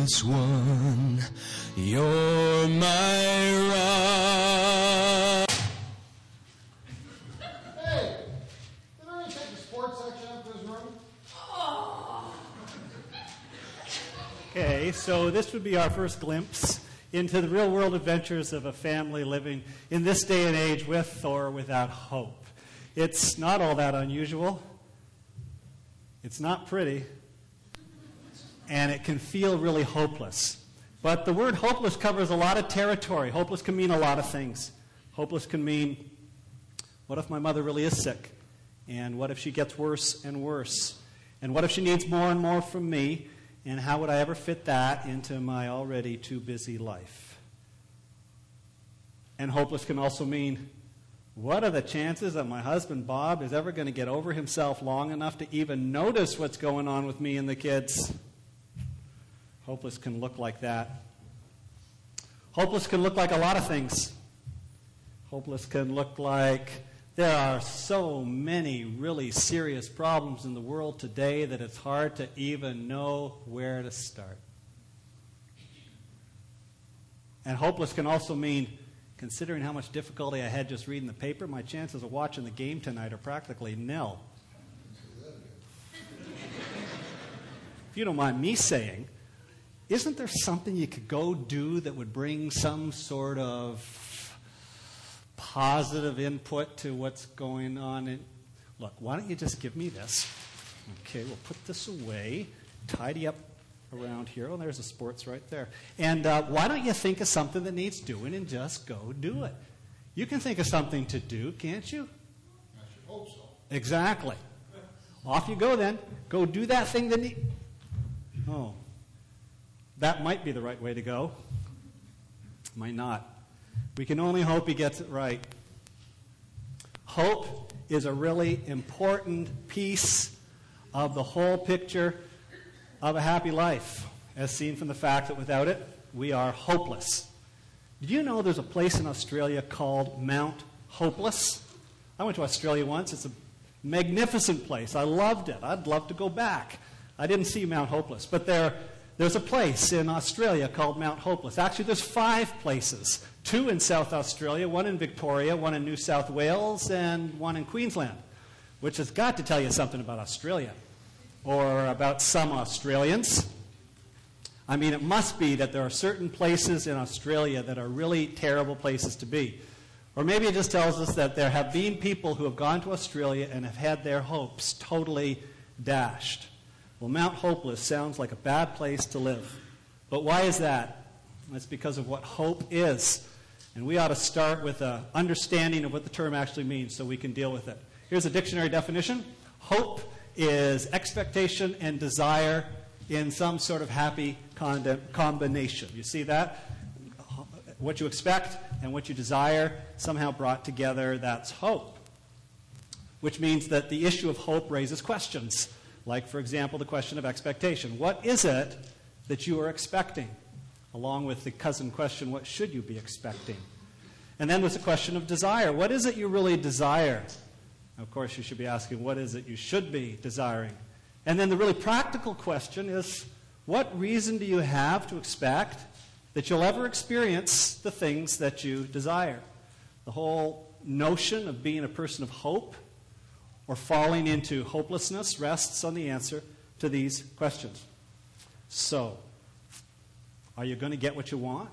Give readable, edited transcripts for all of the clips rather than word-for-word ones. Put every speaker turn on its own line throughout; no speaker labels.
This one, you're my rock.
Hey, did I take the sports section out of this room?
Okay, so this would be our first glimpse into the real-world adventures of a family living in this day and age with or without hope. It's not all that unusual. It's not pretty. And it can feel really hopeless. But the word hopeless covers a lot of territory. Hopeless can mean a lot of things. Hopeless can mean, what if my mother really is sick? And what if she gets worse and worse? And what if she needs more and more from me? And how would I ever fit that into my already too busy life? And hopeless can also mean, what are the chances that my husband Bob is ever going to get over himself long enough to even notice what's going on with me and the kids? Hopeless can look like that. Hopeless can look like a lot of things. Hopeless can look like there are so many really serious problems in the world today that it's hard to even know where to start. And hopeless can also mean, considering how much difficulty I had just reading the paper, my chances of watching the game tonight are practically nil. If you don't mind me saying, isn't there something you could go do that would bring some sort of positive input to what's going on? Look, why don't you just give me this? Okay, we'll put this away, tidy up around here. Oh, there's the sports right there. And why don't you think of something that needs doing and just go do it? You can think of something to do, can't you?
I should hope so.
Exactly. Off you go then. Go do that thing that needs... Oh. That might be the right way to go. Might not. We can only hope he gets it right. Hope is a really important piece of the whole picture of a happy life, as seen from the fact that without it, we are hopeless. Did you know there's a place in Australia called Mount Hopeless? I went to Australia once. It's a magnificent place. I loved it. I'd love to go back. I didn't see Mount Hopeless, but there's a place in Australia called Mount Hopeless. Actually, there's 5 places. 2 in South Australia, 1 in Victoria, 1 in New South Wales, and 1 in Queensland, which has got to tell you something about Australia, or about some Australians. I mean, it must be that there are certain places in Australia that are really terrible places to be. Or maybe it just tells us that there have been people who have gone to Australia and have had their hopes totally dashed. Well, Mount Hopeless sounds like a bad place to live. But why is that? That's because of what hope is. And we ought to start with an understanding of what the term actually means so we can deal with it. Here's a dictionary definition. Hope is expectation and desire in some sort of happy combination. You see that? What you expect and what you desire somehow brought together, that's hope. Which means that the issue of hope raises questions. Like, for example, the question of expectation. What is it that you are expecting? Along with the cousin question, what should you be expecting? And then there's the question of desire. What is it you really desire? Of course, you should be asking, what is it you should be desiring? And then the really practical question is, what reason do you have to expect that you'll ever experience the things that you desire? The whole notion of being a person of hope or falling into hopelessness rests on the answer to these questions. So, are you going to get what you want?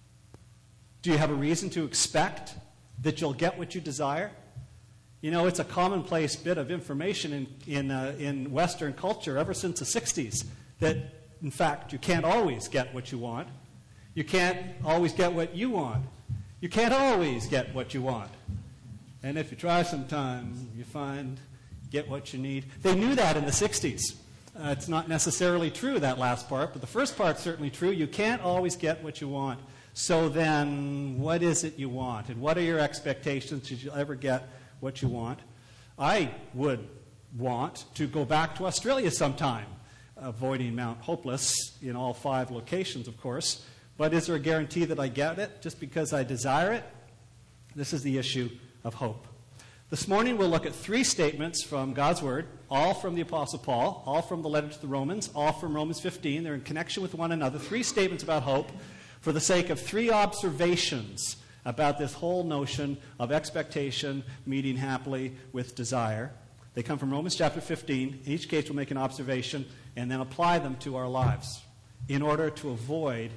Do you have a reason to expect that you'll get what you desire? You know, it's a commonplace bit of information in Western culture ever since the 60s that, in fact, you can't always get what you want. You can't always get what you want. You can't always get what you want. And if you try sometime, you get what you need. They knew that in the 60s. It's not necessarily true, that last part, but the first part's certainly true. You can't always get what you want. So then, what is it you want? And what are your expectations? Should you ever get what you want? I would want to go back to Australia sometime, avoiding Mount Hopeless in all 5 locations, of course. But is there a guarantee that I get it just because I desire it? This is the issue of hope. This morning we'll look at 3 statements from God's Word, all from the Apostle Paul, all from the letter to the Romans, all from Romans 15. They're in connection with one another. 3 statements about hope for the sake of 3 observations about this whole notion of expectation meeting happily with desire. They come from Romans chapter 15. In each case we'll make an observation and then apply them to our lives in order to avoid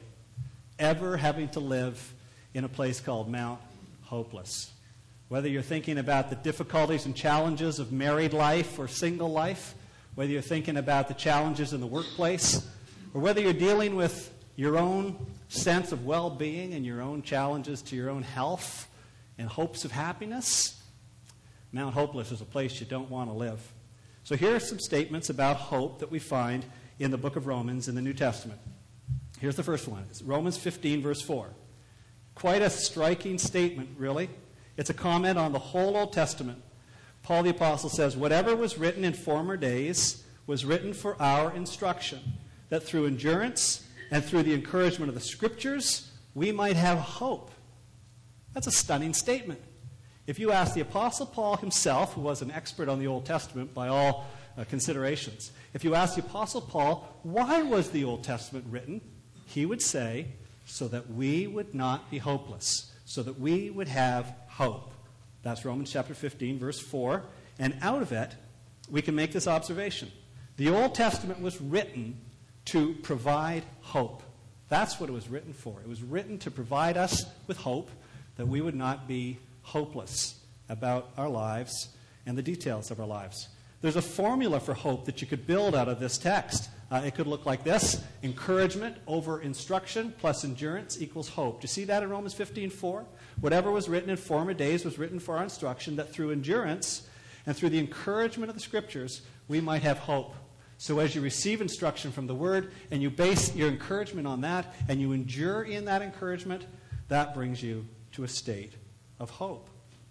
ever having to live in a place called Mount Hopeless. Whether you're thinking about the difficulties and challenges of married life or single life, whether you're thinking about the challenges in the workplace, or whether you're dealing with your own sense of well-being and your own challenges to your own health and hopes of happiness, Mount Hopeless is a place you don't want to live. So here are some statements about hope that we find in the book of Romans in the New Testament. Here's the first one. It's Romans 15, verse 4. Quite a striking statement, really. It's a comment on the whole Old Testament. Paul the Apostle says, "Whatever was written in former days was written for our instruction, that through endurance and through the encouragement of the Scriptures we might have hope." That's a stunning statement. If you ask the Apostle Paul himself, who was an expert on the Old Testament by all considerations, if you ask the Apostle Paul, why was the Old Testament written? He would say, so that we would not be hopeless, so that we would have hope. That's Romans chapter 15, verse 4. And out of it, we can make this observation. The Old Testament was written to provide hope. That's what it was written for. It was written to provide us with hope, that we would not be hopeless about our lives and the details of our lives. There's a formula for hope that you could build out of this text. It could look like this: encouragement over instruction plus endurance equals hope. Do you see that in Romans 15:4? Whatever was written in former days was written for our instruction, that through endurance and through the encouragement of the Scriptures we might have hope. So as you receive instruction from the Word and you base your encouragement on that and you endure in that encouragement, that brings you to a state of hope.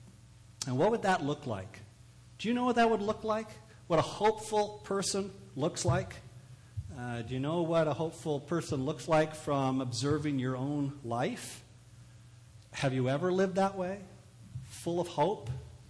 And what would that look like? Do you know what that would look like? What a hopeful person looks like? Do you know what a hopeful person looks like from observing your own life? Have you ever lived that way? Full of hope?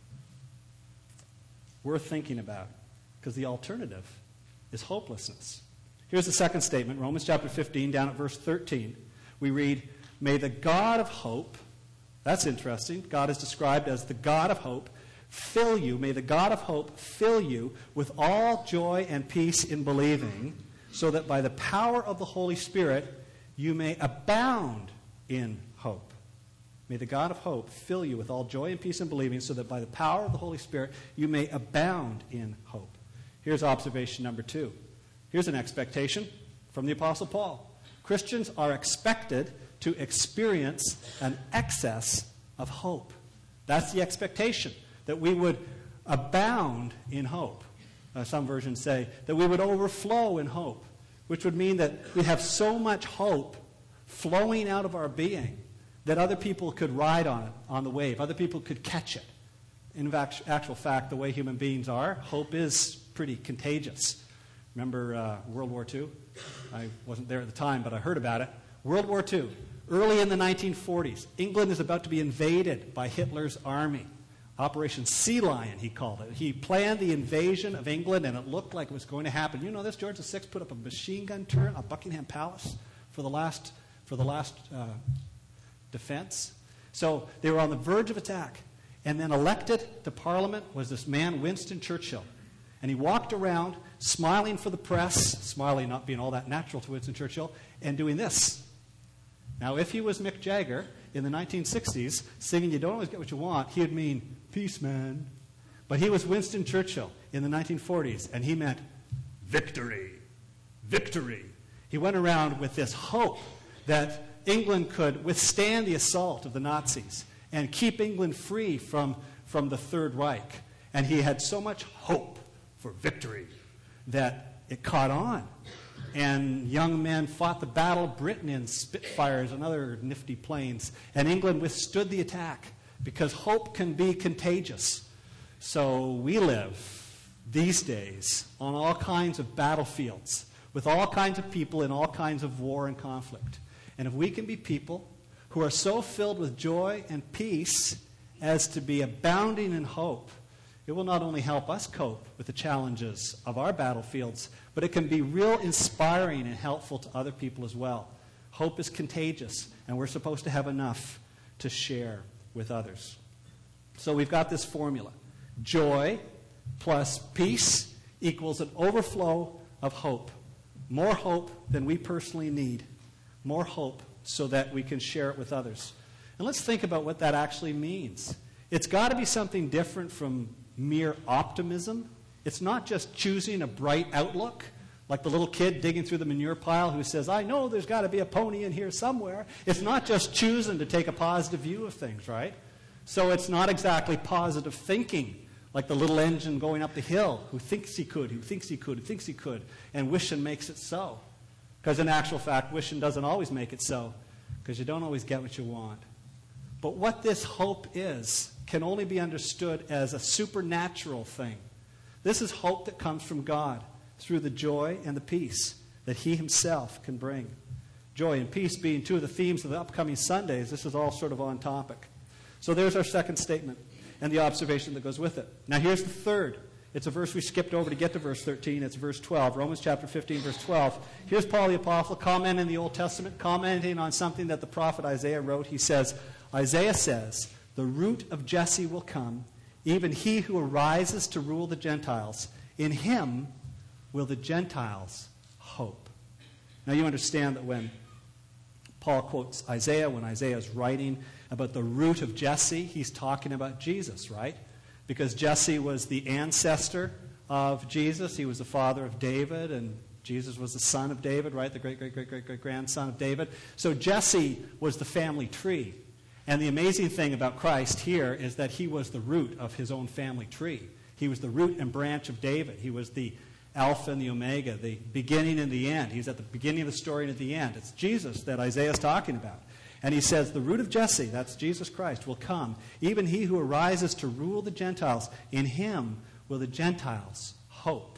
Worth thinking about, because the alternative is hopelessness. Here's the second statement, Romans chapter 15, down at verse 13. We read, "May the God of hope," that's interesting, God is described as the God of hope, "fill you, may the God of hope fill you with all joy and peace in believing, so that by the power of the Holy Spirit you may abound in hope." May the God of hope fill you with all joy and peace in believing, so that by the power of the Holy Spirit you may abound in hope. Here's observation number 2. Here's an expectation from the Apostle Paul. Christians are expected to experience an excess of hope. That's the expectation, that we would abound in hope. Some versions say that we would overflow in hope, which would mean that we have so much hope flowing out of our being that other people could ride on it, on the wave. Other people could catch it. In actual fact, the way human beings are, hope is pretty contagious. Remember World War II? I wasn't there at the time, but I heard about it. World War II, early in the 1940s, England is about to be invaded by Hitler's army. Operation Sea Lion, he called it. He planned the invasion of England, and it looked like it was going to happen. You know this? George VI put up a machine gun turret on Buckingham Palace for the last defense. So they were on the verge of attack. And then elected to Parliament was this man, Winston Churchill. And he walked around smiling for the press, smiling not being all that natural to Winston Churchill, and doing this. Now, if he was Mick Jagger in the 1960s singing "You Don't Always Get What You Want," he would mean, "Peace, man." But he was Winston Churchill in the 1940s, and he meant victory, victory. He went around with this hope that England could withstand the assault of the Nazis and keep England free from the Third Reich. And he had so much hope for victory that it caught on. And young men fought the Battle of Britain in Spitfires and other nifty planes. And England withstood the attack because hope can be contagious. So we live these days on all kinds of battlefields with all kinds of people in all kinds of war and conflict. And if we can be people who are so filled with joy and peace as to be abounding in hope, it will not only help us cope with the challenges of our battlefields, but it can be real inspiring and helpful to other people as well. Hope is contagious, and we're supposed to have enough to share with others. So we've got this formula. Joy plus peace equals an overflow of hope. More hope than we personally need. More hope so that we can share it with others. And let's think about what that actually means. It's got to be something different from mere optimism. It's not just choosing a bright outlook, like the little kid digging through the manure pile who says, I know there's got to be a pony in here somewhere. It's not just choosing to take a positive view of things, right? So it's not exactly positive thinking, like the little engine going up the hill who thinks he could, and wishing makes it so. Because in actual fact, wishing doesn't always make it so, because you don't always get what you want. But what this hope is can only be understood as a supernatural thing. This is hope that comes from God through the joy and the peace that He Himself can bring. Joy and peace being two of the themes of the upcoming Sundays, this is all sort of on topic. So there's our second statement and the observation that goes with it. Now here's the third. It's a verse we skipped over to get to verse 13. It's verse 12, Romans chapter 15, verse 12. Here's Paul the Apostle commenting in the Old Testament, commenting on something that the prophet Isaiah wrote. He says, Isaiah says, the root of Jesse will come, even he who arises to rule the Gentiles. In him will the Gentiles hope. Now you understand that when Paul quotes Isaiah, when Isaiah is writing about the root of Jesse, he's talking about Jesus, right? Because Jesse was the ancestor of Jesus. He was the father of David, and Jesus was the son of David, right? The great-great-great-great-great-grandson of David. So Jesse was the family tree. And the amazing thing about Christ here is that he was the root of his own family tree. He was the root and branch of David. He was the Alpha and the Omega, the beginning and the end. He's at the beginning of the story and at the end. It's Jesus that Isaiah is talking about. And he says, the root of Jesse, that's Jesus Christ, will come. Even he who arises to rule the Gentiles, in him will the Gentiles hope.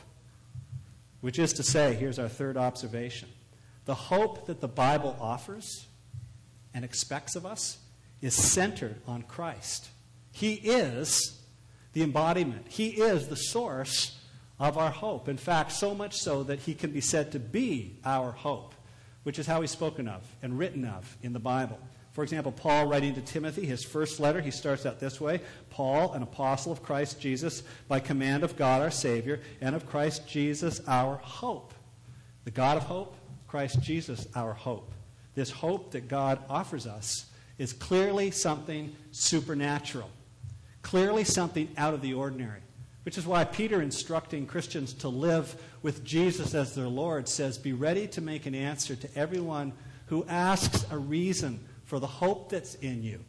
Which is to say, here's our third observation. The hope that the Bible offers and expects of us is centered on Christ. He is the embodiment. He is the source of our hope. In fact, so much so that he can be said to be our hope, which is how he's spoken of and written of in the Bible. For example, Paul writing to Timothy, his first letter, he starts out this way, Paul, an apostle of Christ Jesus, by command of God our Savior, and of Christ Jesus our hope. The God of hope, Christ Jesus our hope. This hope that God offers us is clearly something supernatural, clearly something out of the ordinary, which is why Peter, instructing Christians to live with Jesus as their Lord, says, be ready to make an answer to everyone who asks a reason for the hope that's in you.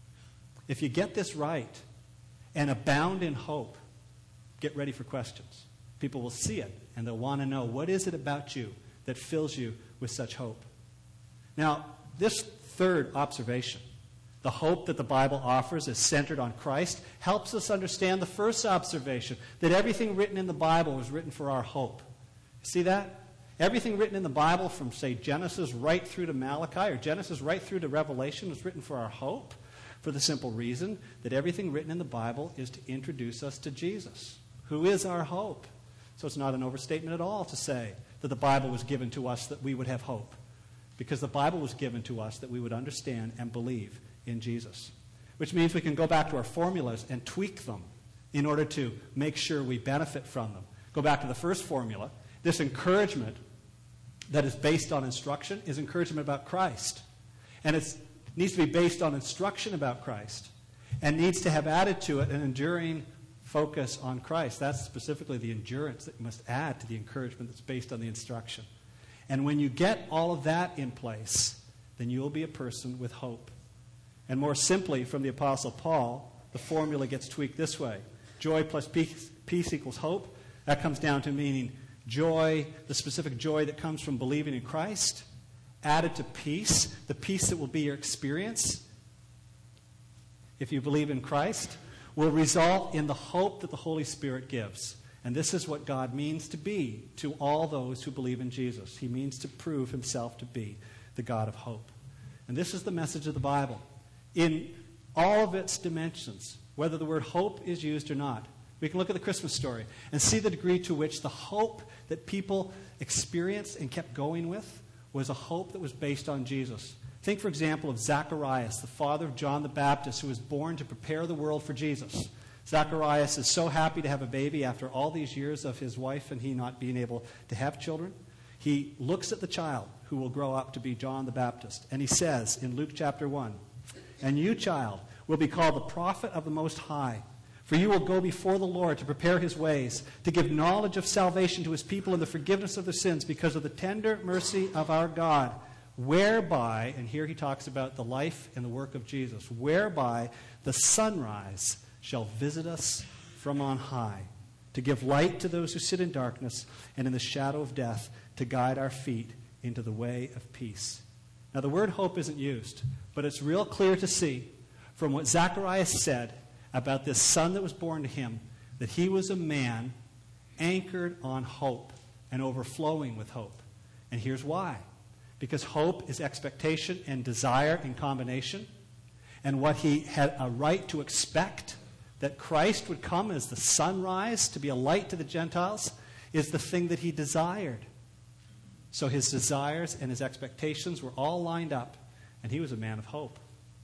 If you get this right and abound in hope, get ready for questions. People will see it, and they'll want to know, what is it about you that fills you with such hope? Now, this third observation, the hope that the Bible offers is centered on Christ, helps us understand the first observation, that everything written in the Bible was written for our hope. See that? Everything written in the Bible from, say, Genesis right through to Malachi, or Genesis right through to Revelation, was written for our hope, for the simple reason that everything written in the Bible is to introduce us to Jesus, who is our hope. So it's not an overstatement at all to say that the Bible was given to us that we would have hope, because the Bible was given to us that we would understand and believe in Jesus. Which means we can go back to our formulas and tweak them in order to make sure we benefit from them. Go back to the first formula. This encouragement that is based on instruction is encouragement about Christ. And it needs to be based on instruction about Christ, and needs to have added to it an enduring focus on Christ. That's specifically the endurance that you must add to the encouragement that's based on the instruction. And when you get all of that in place, then you will be a person with hope. And more simply, from the Apostle Paul, the formula gets tweaked this way. Joy plus peace equals hope. That comes down to meaning joy, the specific joy that comes from believing in Christ, added to peace, the peace that will be your experience if you believe in Christ, will result in the hope that the Holy Spirit gives. And this is what God means to be to all those who believe in Jesus. He means to prove himself to be the God of hope. And this is the message of the Bible in all of its dimensions, whether the word hope is used or not. We can look at the Christmas story and see the degree to which the hope that people experienced and kept going with was a hope that was based on Jesus. Think, for example, of Zacharias, the father of John the Baptist, who was born to prepare the world for Jesus. Zacharias is so happy to have a baby after all these years of his wife and he not being able to have children. He looks at the child who will grow up to be John the Baptist, and he says in Luke chapter 1, "And you, child, will be called the prophet of the Most High, for you will go before the Lord to prepare his ways, to give knowledge of salvation to his people and the forgiveness of their sins because of the tender mercy of our God, whereby," and here he talks about the life and the work of Jesus, "whereby the sunrise shall visit us from on high, to give light to those who sit in darkness and in the shadow of death, to guide our feet into the way of peace." Now, the word hope isn't used, but it's real clear to see from what Zacharias said about this son that was born to him that he was a man anchored on hope and overflowing with hope. And here's why. Because hope is expectation and desire in combination. And what he had a right to expect, that Christ would come as the sunrise to be a light to the Gentiles, is the thing that he desired. So his desires and his expectations were all lined up, and he was a man of hope.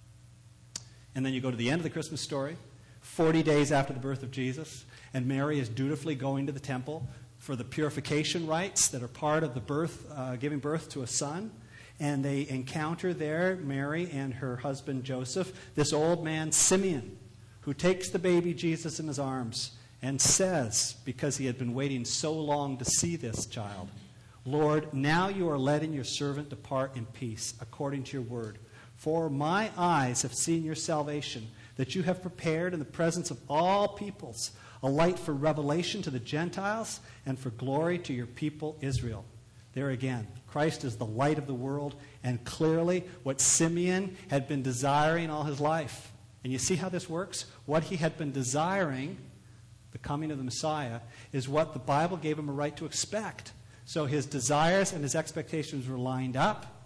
And then you go to the end of the Christmas story, 40 days after the birth of Jesus, and Mary is dutifully going to the temple for the purification rites that are part of the birth, giving birth to a son. And they encounter there, Mary and her husband Joseph, this old man Simeon, who takes the baby Jesus in his arms and says, because he had been waiting so long to see this child, "Lord, now you are letting your servant depart in peace, according to your word. For my eyes have seen your salvation, that you have prepared in the presence of all peoples a light for revelation to the Gentiles and for glory to your people Israel." There again, Christ is the light of the world, and clearly what Simeon had been desiring all his life. And you see how this works? What he had been desiring, the coming of the Messiah, is what the Bible gave him a right to expect. So his desires and his expectations were lined up,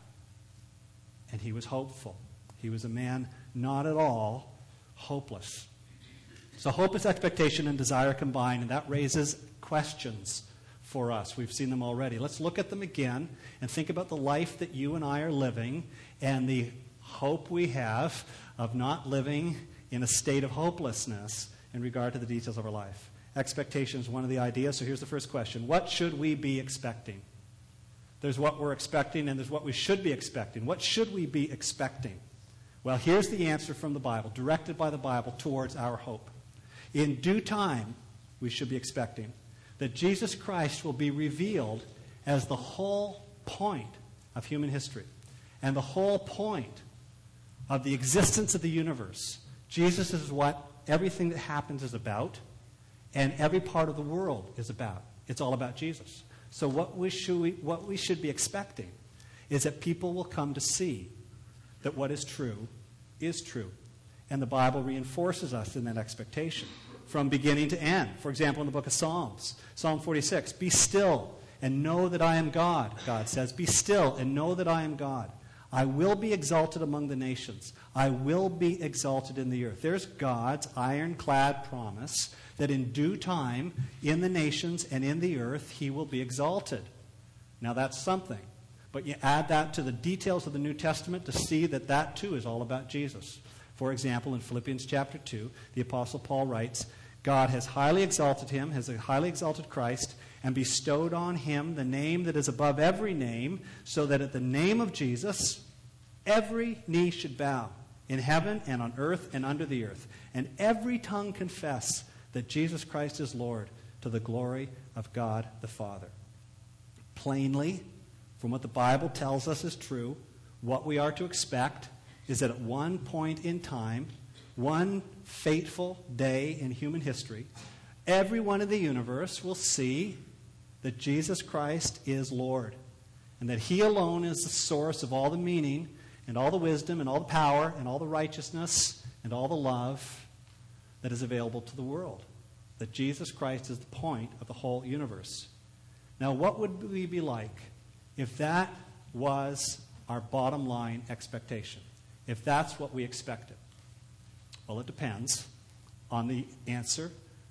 and he was hopeful. He was a man not at all hopeless. So hope is expectation and desire combined, and that raises questions for us. We've seen them already. Let's look at them again and think about the life that you and I are living and the hope we have of not living in a state of hopelessness in regard to the details of our life. Expectation is one of the ideas, so here's the first question. What should we be expecting? There's what we're expecting and there's what we should be expecting. What should we be expecting? Well, here's the answer from the Bible, directed by the Bible towards our hope. In due time, we should be expecting that Jesus Christ will be revealed as the whole point of human history and the whole point of the existence of the universe. Jesus is what everything that happens is about, and every part of the world is about. It's all about Jesus. So what we should be expecting is that people will come to see that what is true. And the Bible reinforces us in that expectation from beginning to end. For example, in the book of Psalms, Psalm 46, "Be still and know that I am God," God says. "Be still and know that I am God. I will be exalted among the nations. I will be exalted in the earth." There's God's ironclad promise that in due time, in the nations and in the earth, he will be exalted. Now that's something. But you add that to the details of the New Testament to see that that too is all about Jesus. For example, in Philippians chapter 2, the Apostle Paul writes, "God has highly exalted him, has highly exalted Christ, and bestowed on him the name that is above every name, so that at the name of Jesus, every knee should bow, in heaven and on earth and under the earth, and every tongue confess that Jesus Christ is Lord, to the glory of God the Father." Plainly, from what the Bible tells us is true, what we are to expect is that at one point in time, one fateful day in human history, everyone in the universe will see that Jesus Christ is Lord, and that he alone is the source of all the meaning and all the wisdom and all the power and all the righteousness and all the love that is available to the world. That Jesus Christ is the point of the whole universe. Now, what would we be like if that was our bottom line expectation? If that's what we expected? Well, it depends on the answer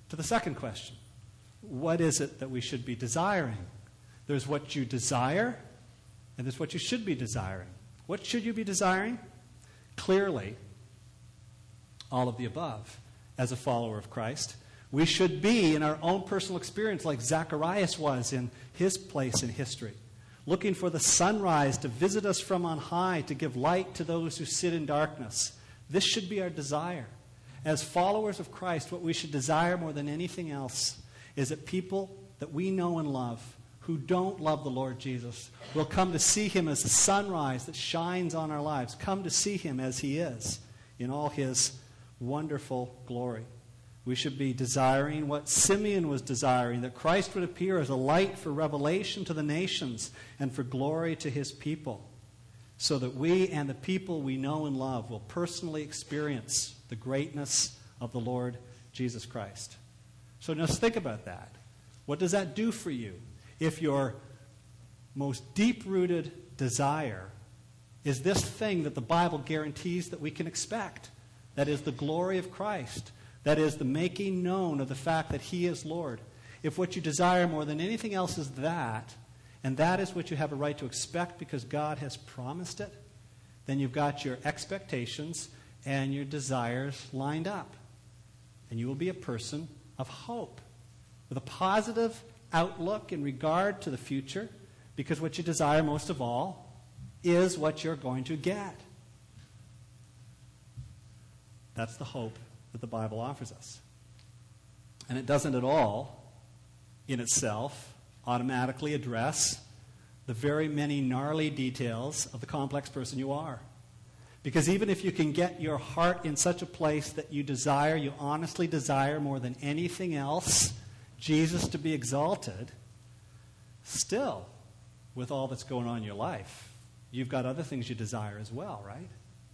to the second question. What is it that we should be desiring? There's what you desire, and there's what you should be desiring. What should you be desiring? Clearly, all of the above. As a follower of Christ, we should be in our own personal experience like Zacharias was in his place in history, looking for the sunrise to visit us from on high, to give light to those who sit in darkness. This should be our desire. As followers of Christ, what we should desire more than anything else is that people that we know and love who don't love the Lord Jesus will come to see him as the sunrise that shines on our lives, come to see him as he is in all his wonderful glory. We should be desiring what Simeon was desiring, that Christ would appear as a light for revelation to the nations and for glory to his people, so that we and the people we know and love will personally experience the greatness of the Lord Jesus Christ. So just think about that. What does that do for you if your most deep-rooted desire is this thing that the Bible guarantees that we can expect? That is the glory of Christ. That is the making known of the fact that he is Lord. If what you desire more than anything else is that, and that is what you have a right to expect because God has promised it, then you've got your expectations and your desires lined up. And you will be a person of hope, with a positive outlook in regard to the future, because what you desire most of all is what you're going to get. That's the hope that the Bible offers us. And it doesn't at all, in itself, automatically address the very many gnarly details of the complex person you are. Because even if you can get your heart in such a place that you honestly desire more than anything else, Jesus to be exalted, still, with all that's going on in your life, you've got other things you desire as well, right?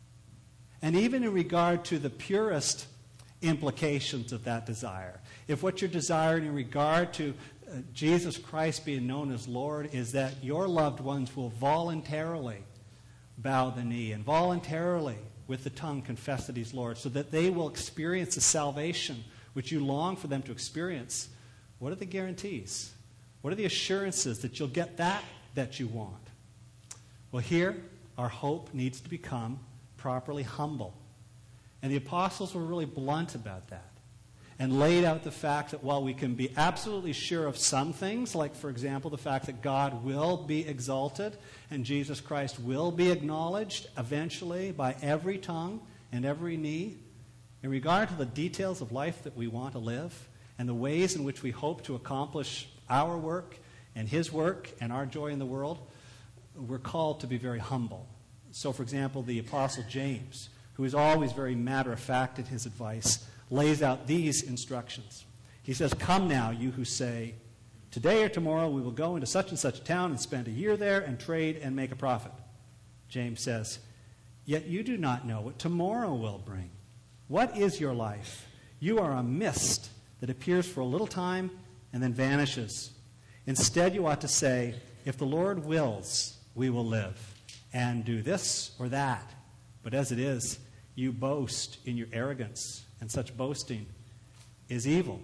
And even in regard to the purest implications of that desire, if what you're desiring in regard to Jesus Christ being known as Lord is that your loved ones will voluntarily bow the knee and voluntarily with the tongue confess that he's Lord, so that they will experience the salvation which you long for them to experience, what are the guarantees? What are the assurances that you'll get that you want? Well, here, our hope needs to become properly humble. And the apostles were really blunt about that and laid out the fact that while we can be absolutely sure of some things, like, for example, the fact that God will be exalted and Jesus Christ will be acknowledged eventually by every tongue and every knee, in regard to the details of life that we want to live and the ways in which we hope to accomplish our work and his work and our joy in the world, we're called to be very humble. So, for example, the Apostle James, who is always very matter-of-fact in his advice, lays out these instructions. He says, "Come now, you who say, 'Today or tomorrow we will go into such and such a town and spend a year there and trade and make a profit.' James says, 'Yet you do not know what tomorrow will bring. What is your life? You are a mist that appears for a little time and then vanishes. Instead, you ought to say, if the Lord wills, we will live and do this or that. But as it is, you boast in your arrogance, and such boasting is evil.'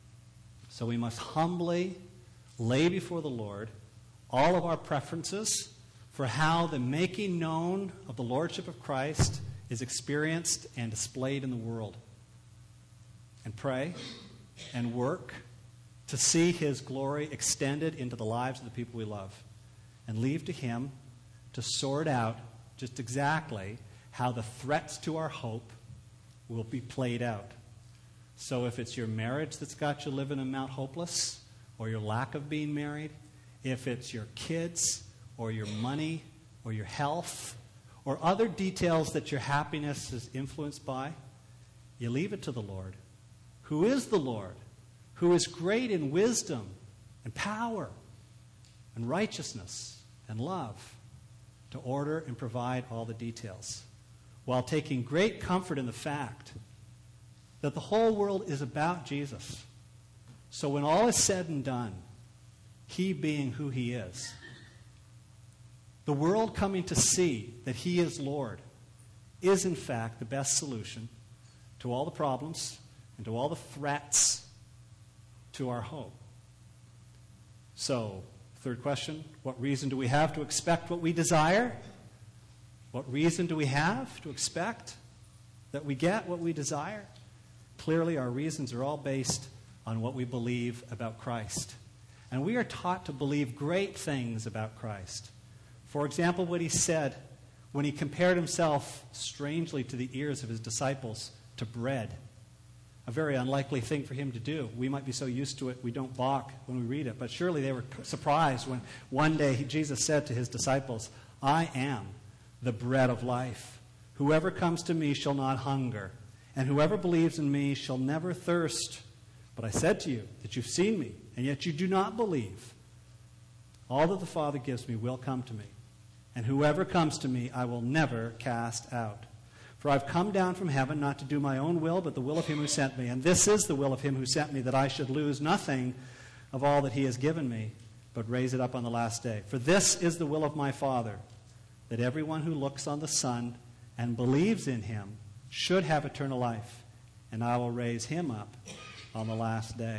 So we must humbly lay before the Lord all of our preferences for how the making known of the Lordship of Christ is experienced and displayed in the world. And pray and work to see his glory extended into the lives of the people we love. And leave to him to sort out just exactly how the threats to our hope will be played out. So if it's your marriage that's got you living in Mount Hopeless, or your lack of being married, if it's your kids, or your money, or your health, or other details that your happiness is influenced by, you leave it to the Lord, who is the Lord, who is great in wisdom and power and righteousness and love, to order and provide all the details, while taking great comfort in the fact that the whole world is about Jesus. So when all is said and done, he being who he is, the world coming to see that he is Lord is in fact the best solution to all the problems and to all the threats to our hope. So, third question, what reason do we have to expect what we desire? What reason do we have to expect that we get what we desire? Clearly, our reasons are all based on what we believe about Christ. And we are taught to believe great things about Christ. For example, what he said when he compared himself strangely to the ears of his disciples to bread. A very unlikely thing for him to do. We might be so used to it we don't balk when we read it. But surely they were surprised when one day Jesus said to his disciples, I am the bread of life. Whoever comes to me shall not hunger, and whoever believes in me shall never thirst. But I said to you that you've seen me, and yet you do not believe. All that the Father gives me will come to me, and whoever comes to me I will never cast out. For I've come down from heaven not to do my own will, but the will of him who sent me. And this is the will of him who sent me, that I should lose nothing of all that he has given me, but raise it up on the last day. For this is the will of my Father, that everyone who looks on the Son and believes in him should have eternal life, and I will raise him up on the last day.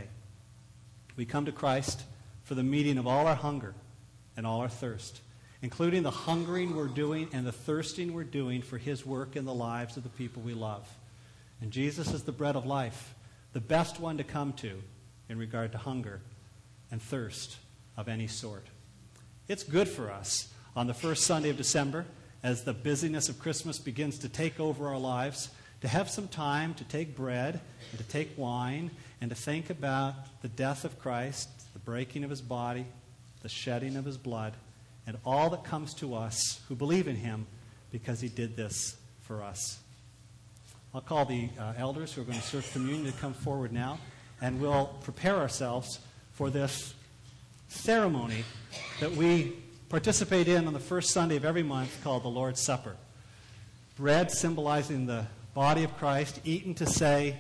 We come to Christ for the meeting of all our hunger and all our thirst, including the hungering we're doing and the thirsting we're doing for his work in the lives of the people we love. And Jesus is the bread of life, the best one to come to in regard to hunger and thirst of any sort. It's good for us on the first Sunday of December, as the busyness of Christmas begins to take over our lives, to have some time to take bread and to take wine and to think about the death of Christ, the breaking of his body, the shedding of his blood, and all that comes to us who believe in him because he did this for us. I'll call the elders who are going to serve communion to come forward now, and we'll prepare ourselves for this ceremony that we participate in on the first Sunday of every month, called the Lord's Supper. Bread symbolizing the body of Christ, eaten to say,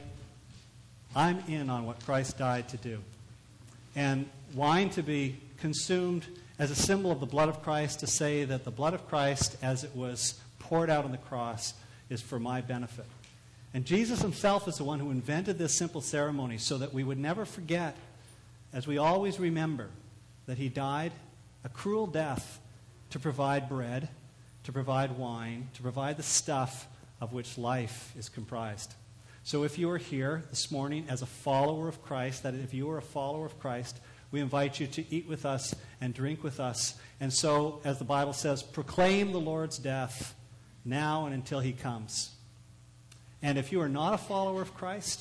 I'm in on what Christ died to do. And wine to be consumed as a symbol of the blood of Christ, to say that the blood of Christ, as it was poured out on the cross, is for my benefit. And Jesus himself is the one who invented this simple ceremony so that we would never forget, as we always remember, that he died a cruel death to provide bread, to provide wine, to provide the stuff of which life is comprised. So if you are here this morning as a follower of Christ, that if you are a follower of Christ, we invite you to eat with us and drink with us. And so, as the Bible says, proclaim the Lord's death now and until he comes. And if you are not a follower of Christ,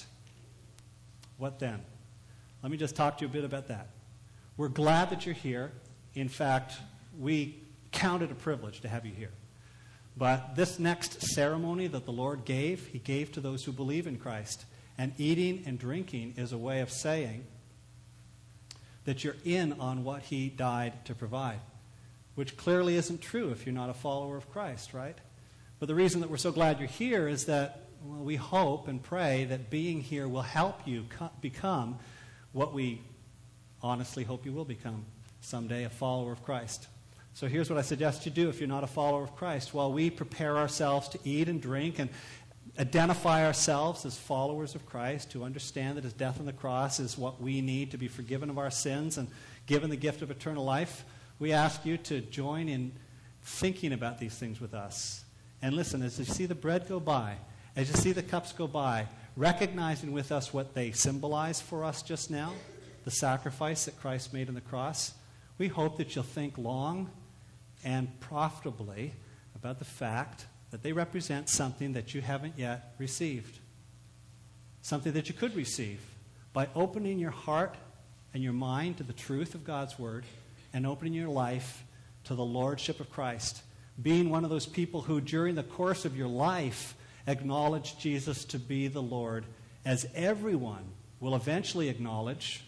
what then? Let me just talk to you a bit about that. We're glad that you're here. In fact, we count it a privilege to have you here. But this next ceremony that the Lord gave, he gave to those who believe in Christ. And eating and drinking is a way of saying that you're in on what he died to provide, which clearly isn't true if you're not a follower of Christ, right? But the reason that we're so glad you're here is that, well, we hope and pray that being here will help you become what we honestly hope you will become someday, a follower of Christ. So here's what I suggest you do if you're not a follower of Christ. While we prepare ourselves to eat and drink and identify ourselves as followers of Christ, to understand that his death on the cross is what we need to be forgiven of our sins and given the gift of eternal life, we ask you to join in thinking about these things with us. And listen, as you see the bread go by, as you see the cups go by, recognizing with us what they symbolize for us just now, the sacrifice that Christ made on the cross, we hope that you'll think long and profitably about the fact that they represent something that you haven't yet received. Something that you could receive by opening your heart and your mind to the truth of God's Word and opening your life to the Lordship of Christ. Being one of those people who, during the course of your life, acknowledge Jesus to be the Lord, as everyone will eventually acknowledge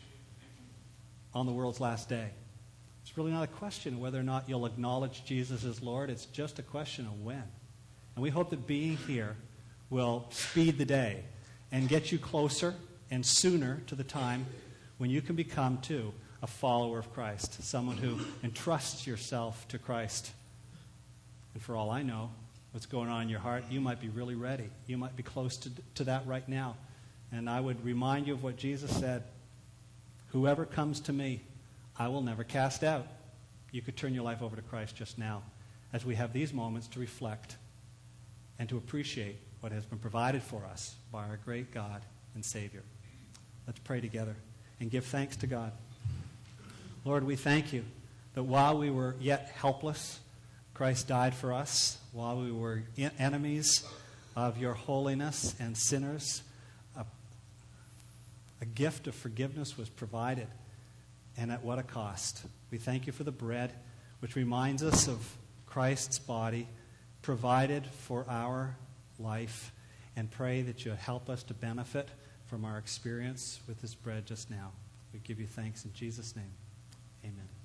on the world's last day. It's really not a question of whether or not you'll acknowledge Jesus as Lord. It's just a question of when. And we hope that being here will speed the day and get you closer and sooner to the time when you can become, too, a follower of Christ, someone who entrusts yourself to Christ. And for all I know, what's going on in your heart, you might be really ready. You might be close to that right now. And I would remind you of what Jesus said. Whoever comes to me, I will never cast out. You could turn your life over to Christ just now as we have these moments to reflect and to appreciate what has been provided for us by our great God and Savior. Let's pray together and give thanks to God. Lord, we thank you that while we were yet helpless, Christ died for us. While we were enemies of your holiness and sinners, a gift of forgiveness was provided, and at what a cost. We thank you for the bread, which reminds us of Christ's body provided for our life, and pray that you help us to benefit from our experience with this bread just now. We give you thanks in Jesus' name. Amen.